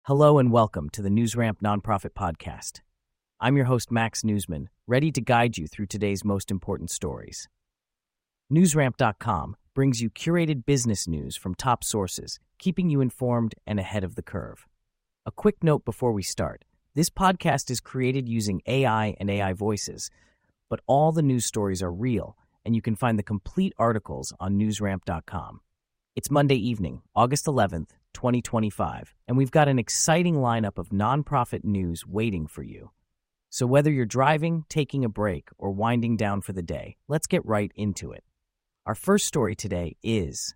Hello and welcome to the NewsRamp Nonprofit Podcast. I'm your host, Max Newsman, ready to guide you through today's most important stories. NewsRamp.com brings you curated business news from top sources, keeping you informed and ahead of the curve. A quick note before we start. This podcast is created using AI and AI voices, but all the news stories are real, and you can find the complete articles on NewsRamp.com. It's Monday evening, August 11th, 2025, and we've got an exciting lineup of nonprofit news waiting for you. So whether you're driving, taking a break, or winding down for the day, let's get right into it. Our first story today is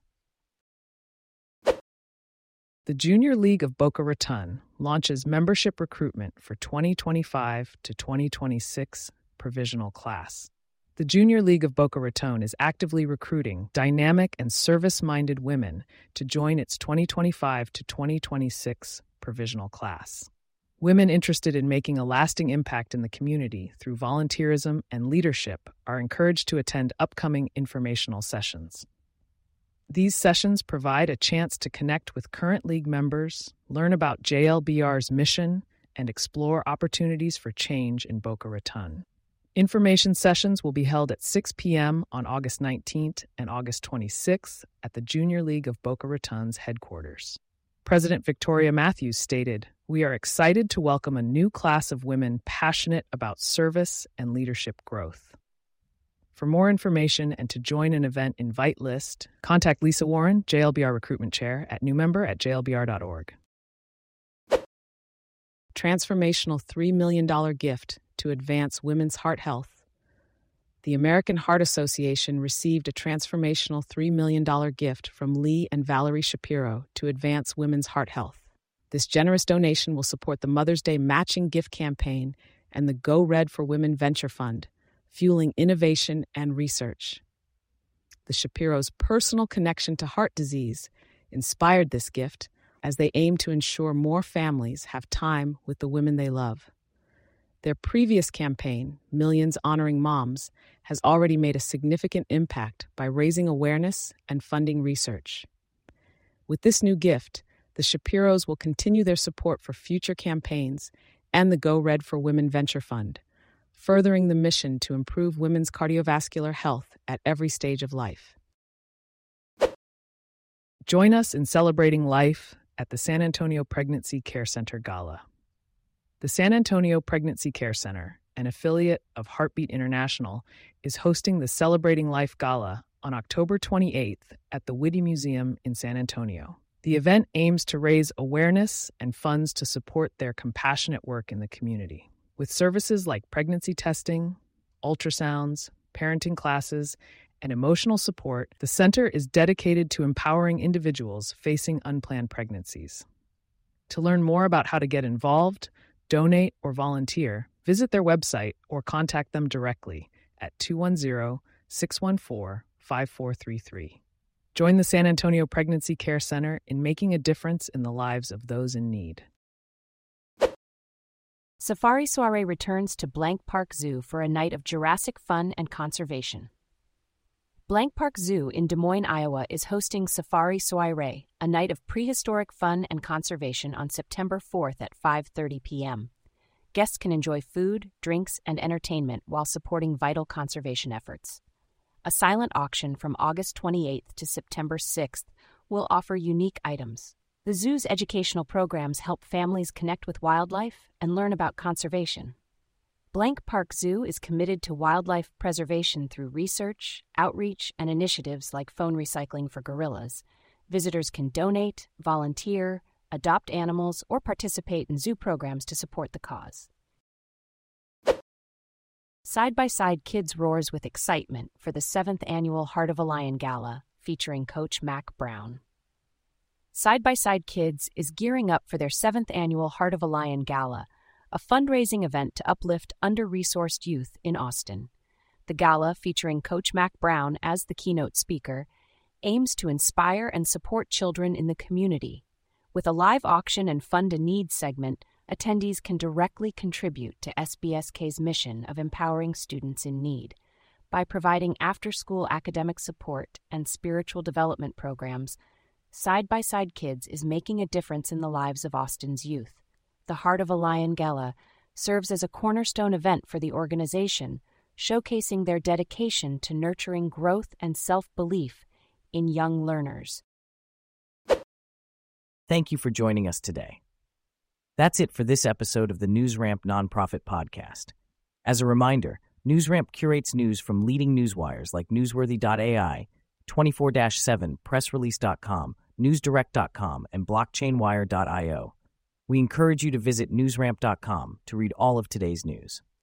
the Junior League of Boca Raton launches membership recruitment for 2025 to 2026 provisional class. The Junior League of Boca Raton is actively recruiting dynamic and service-minded women to join its 2025 to 2026 provisional class. Women interested in making a lasting impact in the community through volunteerism and leadership are encouraged to attend upcoming informational sessions. These sessions provide a chance to connect with current league members, learn about JLBR's mission, and explore opportunities for change in Boca Raton. Information sessions will be held at 6 p.m. on August 19th and August 26th at the Junior League of Boca Raton's headquarters. President Victoria Matthews stated, "We are excited to welcome a new class of women passionate about service and leadership growth." For more information and to join an event invite list, contact Lisa Warren, JLBR Recruitment Chair, at newmember@jlbr.org. Transformational $3 million gift to advance women's heart health. The American Heart Association received a transformational $3 million gift from Lee and Valerie Shapiro to advance women's heart health. This generous donation will support the Mother's Day matching gift campaign and the Go Red for Women Venture Fund, fueling innovation and research. The Shapiros' personal connection to heart disease inspired this gift as they aim to ensure more families have time with the women they love. Their previous campaign, Millions Honoring Moms, has already made a significant impact by raising awareness and funding research. With this new gift, the Shapiros will continue their support for future campaigns and the Go Red for Women Venture Fund, furthering the mission to improve women's cardiovascular health at every stage of life. Join us in celebrating life at the San Antonio Pregnancy Care Center Gala. The San Antonio Pregnancy Care Center, an affiliate of Heartbeat International, is hosting the Celebrating Life Gala on October 28th at the Witte Museum in San Antonio. The event aims to raise awareness and funds to support their compassionate work in the community. With services like pregnancy testing, ultrasounds, parenting classes, and emotional support, the center is dedicated to empowering individuals facing unplanned pregnancies. To learn more about how to get involved, donate, or volunteer, visit their website or contact them directly at 210-614-5433. Join the San Antonio Pregnancy Care Center in making a difference in the lives of those in need. Safari Soiree returns to Blank Park Zoo for a night of Jurassic fun and conservation. Blank Park Zoo in Des Moines, Iowa is hosting Safari Soiree, a night of prehistoric fun and conservation on September 4th at 5:30 p.m. Guests can enjoy food, drinks, and entertainment while supporting vital conservation efforts. A silent auction from August 28th to September 6th will offer unique items. The zoo's educational programs help families connect with wildlife and learn about conservation. Blank Park Zoo is committed to wildlife preservation through research, outreach, and initiatives like phone recycling for gorillas. Visitors can donate, volunteer, adopt animals, or participate in zoo programs to support the cause. Side by Side Kids roars with excitement for the 7th annual Heart of a Lion Gala, featuring Coach Mac Brown. Side by Side Kids is gearing up for their 7th annual Heart of a Lion Gala, a fundraising event to uplift under-resourced youth in Austin. The gala, featuring Coach Mac Brown as the keynote speaker, aims to inspire and support children in the community. With a live auction and Fund a Need segment, attendees can directly contribute to SBSK's mission of empowering students in need. By providing after-school academic support and spiritual development programs, Side by Side Kids is making a difference in the lives of Austin's youth. The Heart of a Lion Gala serves as a cornerstone event for the organization, showcasing their dedication to nurturing growth and self-belief in young learners. Thank you for joining us today. That's it for this episode of the NewsRamp Nonprofit Podcast. As a reminder, NewsRamp curates news from leading newswires like Newsworthy.ai, 24/7, PressRelease.com, NewsDirect.com, and BlockchainWire.io. We encourage you to visit NewsRamp.com to read all of today's news.